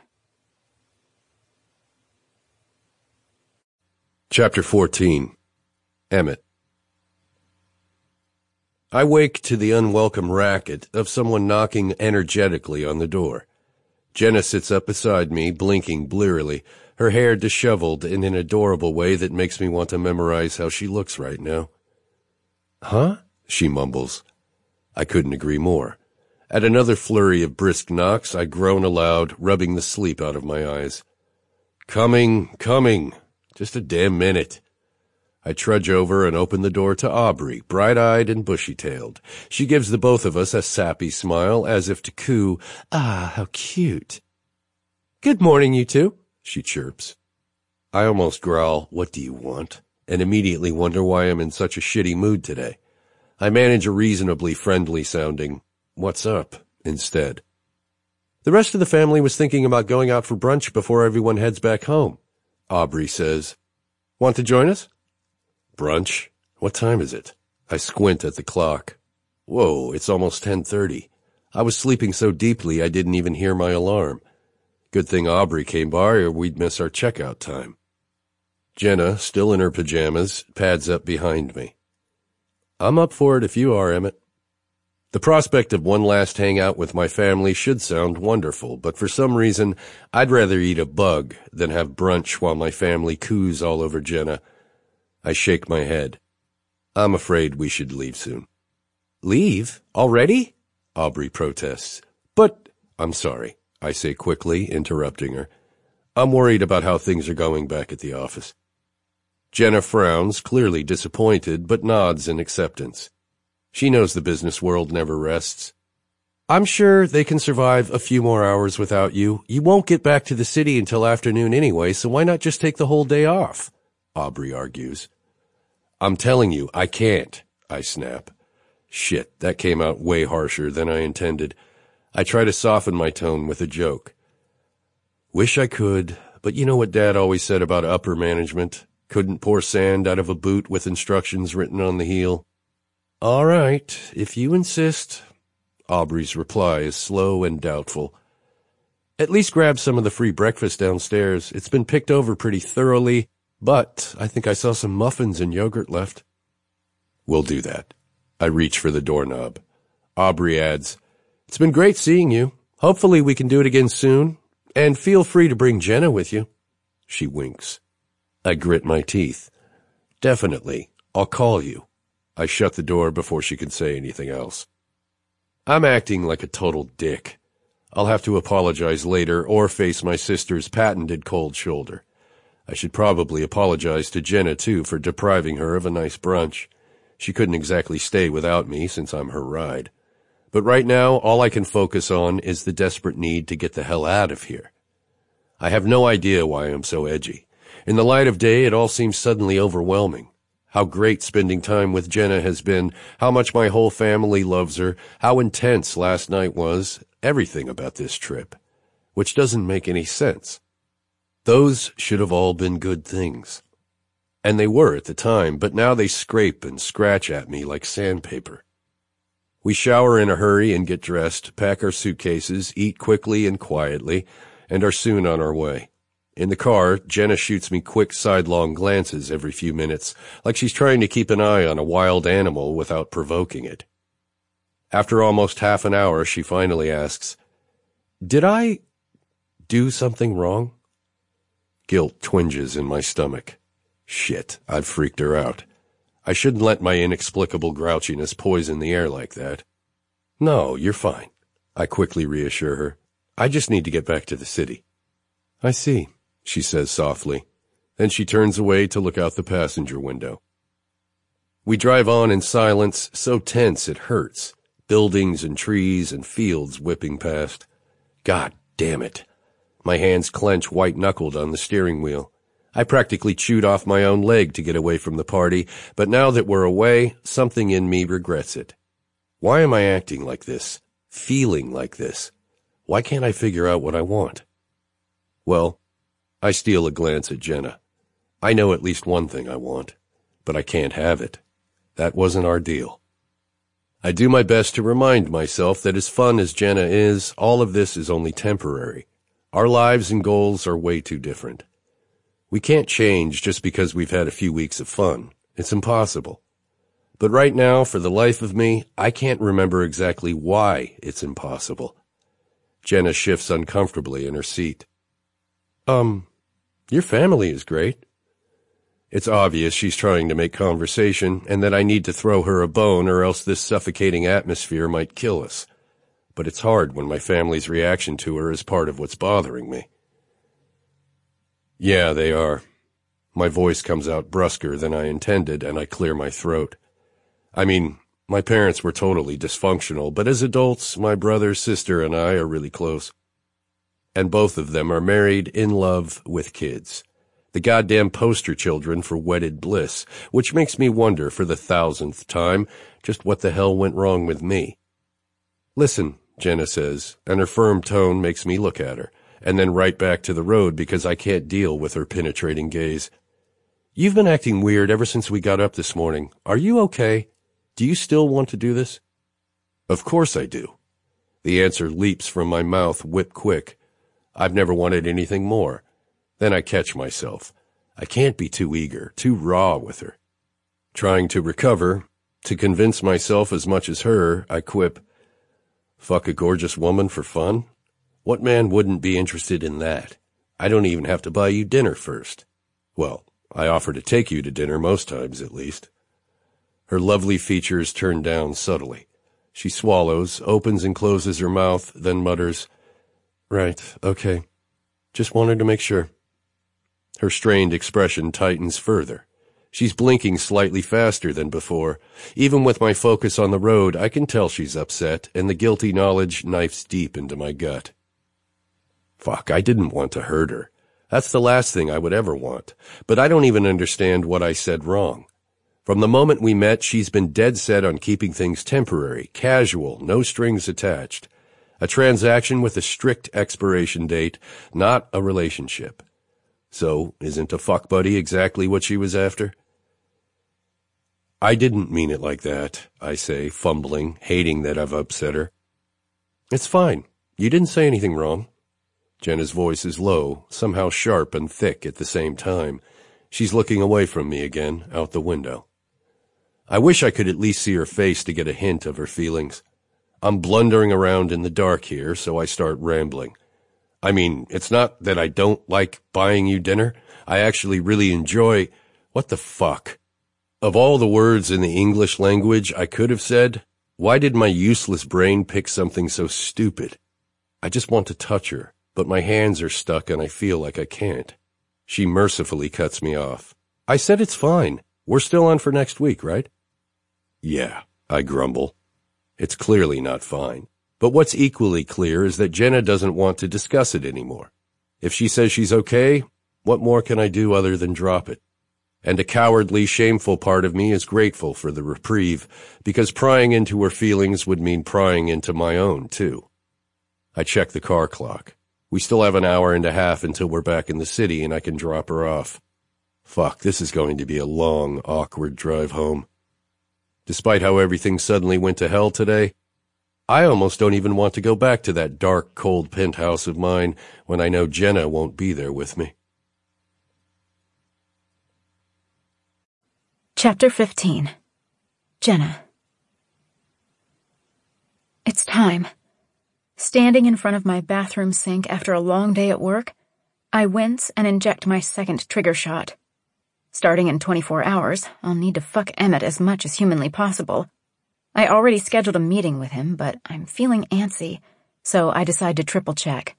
Chapter fourteen. Emmett. I wake to the unwelcome racket of someone knocking energetically on the door. Jenna sits up beside me, blinking blearily, her hair disheveled in an adorable way that makes me want to memorize how she looks right now. Huh? She mumbles. I couldn't agree more. At another flurry of brisk knocks, I groan aloud, rubbing the sleep out of my eyes. Coming, coming. Just a damn minute. I trudge over and open the door to Aubrey, bright-eyed and bushy-tailed. She gives the both of us a sappy smile, as if to coo, "Ah, how cute." "Good morning, you two," she chirps. I almost growl, "What do you want?" and immediately wonder why I'm in such a shitty mood today. I manage a reasonably friendly-sounding, "What's up?" instead. The rest of the family was thinking about going out for brunch before everyone heads back home, Aubrey says. Want to join us? Brunch? What time is it? I squint at the clock. Whoa, it's almost ten thirty. I was sleeping so deeply I didn't even hear my alarm. Good thing Aubrey came by or we'd miss our checkout time. Jenna, still in her pajamas, pads up behind me. I'm up for it if you are, Emmett. The prospect of one last hangout with my family should sound wonderful, but for some reason, I'd rather eat a bug than have brunch while my family coos all over Jenna. I shake my head. I'm afraid we should leave soon. Leave? Already? Aubrey protests. But, I'm sorry, I say quickly, interrupting her. I'm worried about how things are going back at the office. Jenna frowns, clearly disappointed, but nods in acceptance. She knows the business world never rests. I'm sure they can survive a few more hours without you. You won't get back to the city until afternoon anyway, so why not just take the whole day off? Aubrey argues. I'm telling you, I can't, I snap. Shit, that came out way harsher than I intended. I try to soften my tone with a joke. Wish I could, but you know what Dad always said about upper management? Couldn't pour sand out of a boot with instructions written on the heel. All right, if you insist. Aubrey's reply is slow and doubtful. At least grab some of the free breakfast downstairs. It's been picked over pretty thoroughly. But I think I saw some muffins and yogurt left. We'll do that. I reach for the doorknob. Aubrey adds, It's been great seeing you. Hopefully we can do it again soon. And feel free to bring Jenna with you. She winks. I grit my teeth. Definitely. I'll call you. I shut the door before she can say anything else. I'm acting like a total dick. I'll have to apologize later or face my sister's patented cold shoulder. I should probably apologize to Jenna, too, for depriving her of a nice brunch. She couldn't exactly stay without me since I'm her ride. But right now, all I can focus on is the desperate need to get the hell out of here. I have no idea why I'm so edgy. In the light of day, it all seems suddenly overwhelming. How great spending time with Jenna has been, how much my whole family loves her, how intense last night was, everything about this trip, which doesn't make any sense. Those should have all been good things. And they were at the time, but now they scrape and scratch at me like sandpaper. We shower in a hurry and get dressed, pack our suitcases, eat quickly and quietly, and are soon on our way. In the car, Jenna shoots me quick sidelong glances every few minutes, like she's trying to keep an eye on a wild animal without provoking it. After almost half an hour, she finally asks, Did I do something wrong? Guilt twinges in my stomach. Shit, I've freaked her out. I shouldn't let my inexplicable grouchiness poison the air like that. No, you're fine, I quickly reassure her. I just need to get back to the city. I see, she says softly. Then she turns away to look out the passenger window. We drive on in silence, so tense it hurts. Buildings and trees and fields whipping past. God damn it. My hands clench white-knuckled on the steering wheel. I practically chewed off my own leg to get away from the party, but now that we're away, something in me regrets it. Why am I acting like this? Feeling like this? Why can't I figure out what I want? Well, I steal a glance at Jenna. I know at least one thing I want, but I can't have it. That wasn't our deal. I do my best to remind myself that as fun as Jenna is, all of this is only temporary. Our lives and goals are way too different. We can't change just because we've had a few weeks of fun. It's impossible. But right now, for the life of me, I can't remember exactly why it's impossible. Jenna shifts uncomfortably in her seat. Um, your family is great. It's obvious she's trying to make conversation and that I need to throw her a bone or else this suffocating atmosphere might kill us. But it's hard when my family's reaction to her is part of what's bothering me. Yeah, they are. My voice comes out brusquer than I intended and I clear my throat. I mean, my parents were totally dysfunctional, but as adults, my brother, sister, and I are really close. And both of them are married, in love, with kids. The goddamn poster children for wedded bliss, which makes me wonder for the thousandth time just what the hell went wrong with me. Listen, Jenna says, and her firm tone makes me look at her, and then right back to the road because I can't deal with her penetrating gaze. You've been acting weird ever since we got up this morning. Are you okay? Do you still want to do this? Of course I do. The answer leaps from my mouth whip quick. I've never wanted anything more. Then I catch myself. I can't be too eager, too raw with her. Trying to recover, to convince myself as much as her, I quip, fuck a gorgeous woman for fun? What man wouldn't be interested in that? I don't even have to buy you dinner first. Well, I offer to take you to dinner most times, at least. Her lovely features turn down subtly. She swallows, opens and closes her mouth, then mutters, Right, okay. Just wanted to make sure. Her strained expression tightens further. She's blinking slightly faster than before. Even with my focus on the road, I can tell she's upset, and the guilty knowledge knifes deep into my gut. Fuck, I didn't want to hurt her. That's the last thing I would ever want. But I don't even understand what I said wrong. From the moment we met, she's been dead set on keeping things temporary, casual, no strings attached. A transaction with a strict expiration date, not a relationship. So, isn't a fuck buddy exactly what she was after? I didn't mean it like that, I say, fumbling, hating that I've upset her. It's fine. You didn't say anything wrong. Jenna's voice is low, somehow sharp and thick at the same time. She's looking away from me again, out the window. I wish I could at least see her face to get a hint of her feelings. I'm blundering around in the dark here, so I start rambling. I mean, it's not that I don't like buying you dinner. I actually really enjoy... What the fuck? Of all the words in the English language I could have said, why did my useless brain pick something so stupid? I just want to touch her, but my hands are stuck and I feel like I can't. She mercifully cuts me off. I said it's fine. We're still on for next week, right? Yeah, I grumble. It's clearly not fine. But what's equally clear is that Jenna doesn't want to discuss it anymore. If she says she's okay, what more can I do other than drop it? And a cowardly, shameful part of me is grateful for the reprieve, because prying into her feelings would mean prying into my own, too. I check the car clock. We still have an hour and a half until we're back in the city and I can drop her off. Fuck, this is going to be a long, awkward drive home. Despite how everything suddenly went to hell today, I almost don't even want to go back to that dark, cold penthouse of mine when I know Jenna won't be there with me. Chapter fifteen. Jenna. It's time. Standing in front of my bathroom sink after a long day at work, I wince and inject my second trigger shot. Starting in twenty-four hours, I'll need to fuck Emmett as much as humanly possible. I already scheduled a meeting with him, but I'm feeling antsy, so I decide to triple check.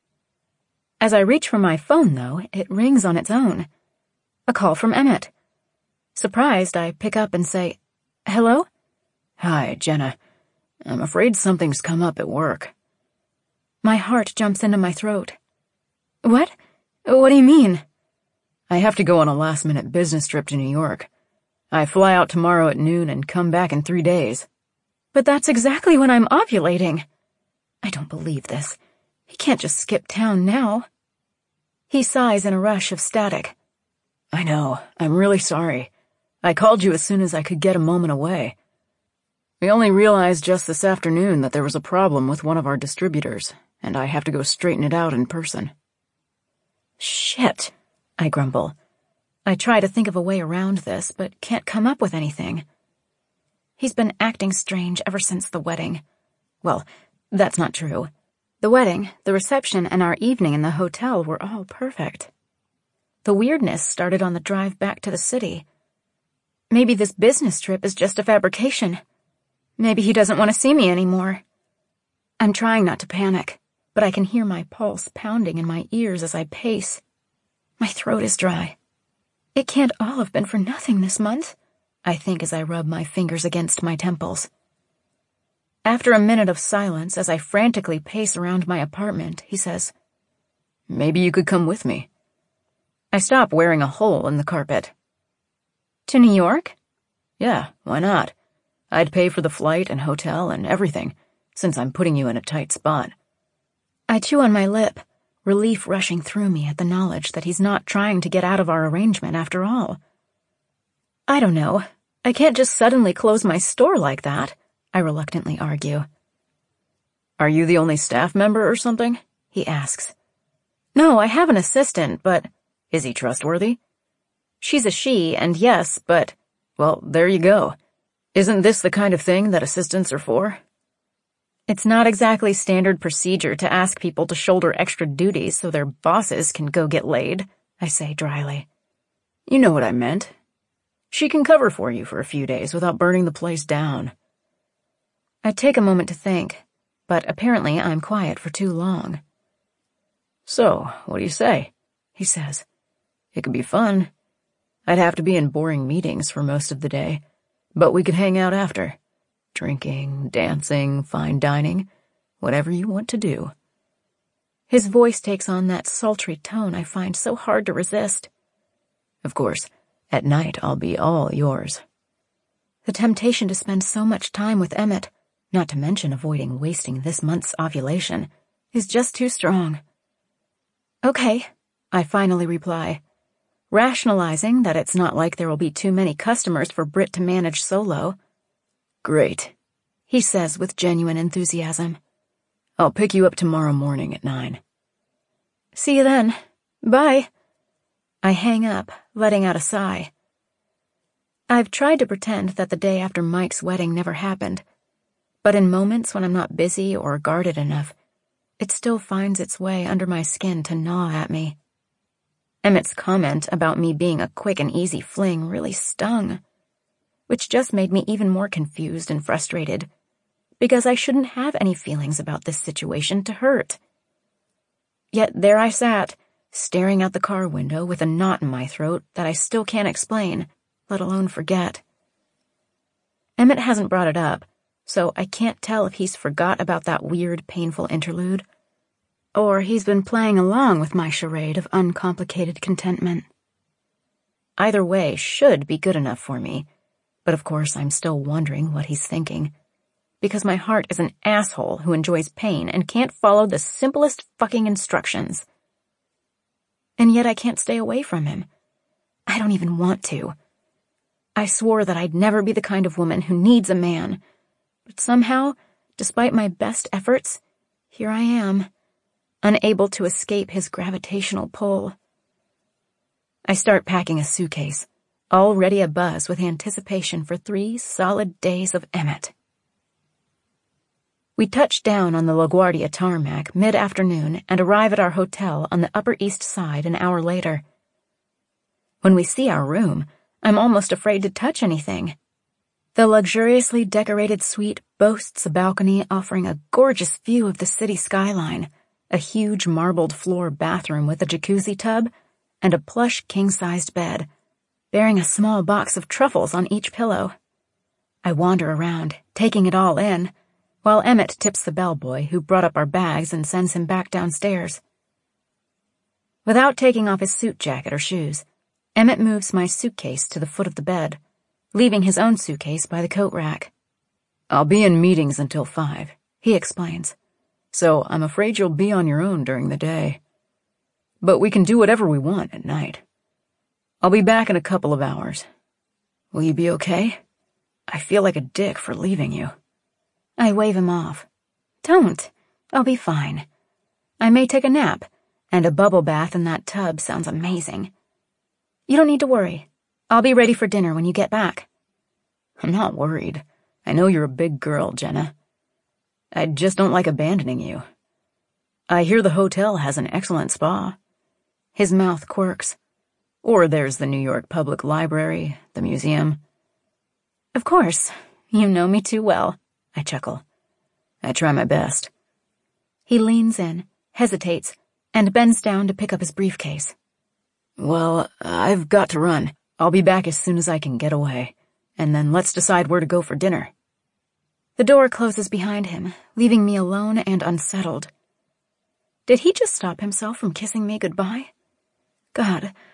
As I reach for my phone, though, it rings on its own. A call from Emmett. Surprised, I pick up and say, "Hello?" "Hi, Jenna. I'm afraid something's come up at work." My heart jumps into my throat. What? What do you mean? "I have to go on a last-minute business trip to New York. I fly out tomorrow at noon and come back in three days. But that's exactly when I'm ovulating. I don't believe this. He can't just skip town now. He sighs in a rush of static. "I know. I'm really sorry. I called you as soon as I could get a moment away. We only realized just this afternoon that there was a problem with one of our distributors, and I have to go straighten it out in person." Shit, I grumble. I try to think of a way around this, but can't come up with anything. He's been acting strange ever since the wedding. Well, that's not true. The wedding, the reception, and our evening in the hotel were all perfect. The weirdness started on the drive back to the city. Maybe this business trip is just a fabrication. Maybe he doesn't want to see me anymore. I'm trying not to panic, but I can hear my pulse pounding in my ears as I pace. My throat is dry. It can't all have been for nothing this month, I think as I rub my fingers against my temples. After a minute of silence, as I frantically pace around my apartment, he says, "Maybe you could come with me." I stop wearing a hole in the carpet. To New York? Yeah, why not? I'd pay for the flight and hotel and everything, since I'm putting you in a tight spot. I chew on my lip, relief rushing through me at the knowledge that he's not trying to get out of our arrangement after all. I don't know. I can't just suddenly close my store like that, I reluctantly argue. "Are you the only staff member or something?" he asks. "No, I have an assistant, but—" "Is he trustworthy?" "She's a she, and yes, but—" "Well, there you go. Isn't this the kind of thing that assistants are for?" It's not exactly standard procedure to ask people to shoulder extra duties so their bosses can go get laid, I say dryly. "You know what I meant. She can cover for you for a few days without burning the place down." I take a moment to think, but apparently I'm quiet for too long. "So, what do you say?" he says. "It could be fun. I'd have to be in boring meetings for most of the day, but we could hang out after. Drinking, dancing, fine dining, whatever you want to do." His voice takes on that sultry tone I find so hard to resist. "Of course, at night I'll be all yours." The temptation to spend so much time with Emmett, not to mention avoiding wasting this month's ovulation, is just too strong. "Okay," I finally reply, rationalizing that it's not like there will be too many customers for Britt to manage solo. "Great," he says with genuine enthusiasm. "I'll pick you up tomorrow morning at nine." "See you then. Bye." I hang up, letting out a sigh. I've tried to pretend that the day after Mike's wedding never happened, but in moments when I'm not busy or guarded enough, it still finds its way under my skin to gnaw at me. Emmett's comment about me being a quick and easy fling really stung, which just made me even more confused and frustrated, because I shouldn't have any feelings about this situation to hurt. Yet there I sat, staring out the car window with a knot in my throat that I still can't explain, let alone forget. Emmett hasn't brought it up, so I can't tell if he's forgot about that weird, painful interlude, or he's been playing along with my charade of uncomplicated contentment. Either way should be good enough for me, but of course I'm still wondering what he's thinking, because my heart is an asshole who enjoys pain and can't follow the simplest fucking instructions. And yet I can't stay away from him. I don't even want to. I swore that I'd never be the kind of woman who needs a man, but somehow, despite my best efforts, here I am, unable to escape his gravitational pull. I start packing a suitcase, already abuzz with anticipation for three solid days of Emmett. We touch down on the LaGuardia tarmac mid-afternoon and arrive at our hotel on the Upper East Side an hour later. When we see our room, I'm almost afraid to touch anything. The luxuriously decorated suite boasts a balcony offering a gorgeous view of the city skyline, a huge marbled floor bathroom with a jacuzzi tub, and a plush king-sized bed, bearing a small box of truffles on each pillow. I wander around, taking it all in, while Emmett tips the bellboy who brought up our bags and sends him back downstairs. Without taking off his suit jacket or shoes, Emmett moves my suitcase to the foot of the bed, leaving his own suitcase by the coat rack. I'll be in meetings until five, he explains, so I'm afraid you'll be on your own during the day. But we can do whatever we want at night. I'll be back in a couple of hours. Will you be okay? I feel like a dick for leaving you. I wave him off. Don't. I'll be fine. I may take a nap, and a bubble bath in that tub sounds amazing. You don't need to worry. I'll be ready for dinner when you get back. I'm not worried. I know you're a big girl, Jenna. I just don't like abandoning you. I hear the hotel has an excellent spa. His mouth quirks. Or there's the New York Public Library, the museum. Of course. You know me too well, I chuckle. I try my best. He leans in, hesitates, and bends down to pick up his briefcase. Well, I've got to run. I'll be back as soon as I can get away, and then let's decide where to go for dinner. The door closes behind him, leaving me alone and unsettled. Did he just stop himself from kissing me goodbye? God,